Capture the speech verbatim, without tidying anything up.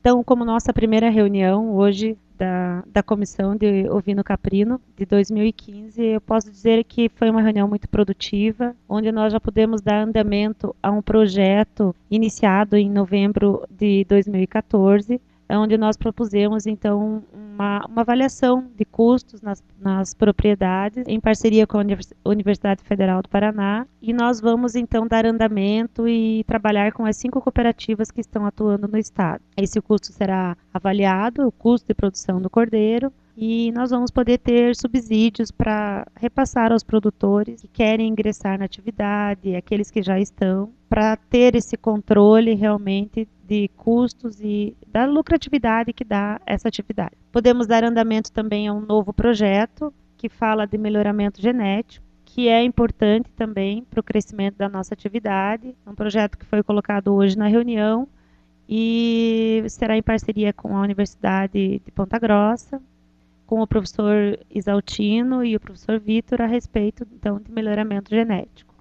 Então, como nossa primeira reunião hoje da, da Comissão de Ovino Caprino de dois mil e quinze, eu posso dizer que foi uma reunião muito produtiva, onde nós já pudemos dar andamento a um projeto iniciado em novembro de dois mil e quatorze, onde nós propusemos, então, uma, uma avaliação de custos nas, nas propriedades, em parceria com a Universidade Federal do Paraná, e nós vamos, então, dar andamento e trabalhar com as cinco cooperativas que estão atuando no estado. Esse custo será avaliado, o custo de produção do cordeiro, e nós vamos poder ter subsídios para repassar aos produtores que querem ingressar na atividade, aqueles que já estão, para ter esse controle realmente de custos e da lucratividade que dá essa atividade. Podemos dar andamento também a um novo projeto que fala de melhoramento genético, que é importante também para o crescimento da nossa atividade. É um projeto que foi colocado hoje na reunião e será em parceria com a Universidade de Ponta Grossa, com o professor Isaltino e o professor Vitor a respeito, então, de melhoramento genético.